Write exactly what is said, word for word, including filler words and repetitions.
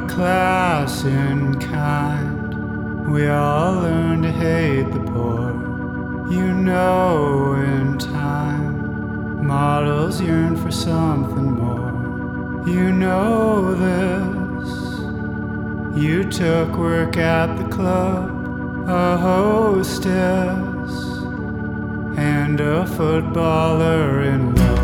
a class in kind. We all learn to hate the poor. You know, in time, models yearn for something more. You know this. You took work at the club, a hostess, and a footballer in love.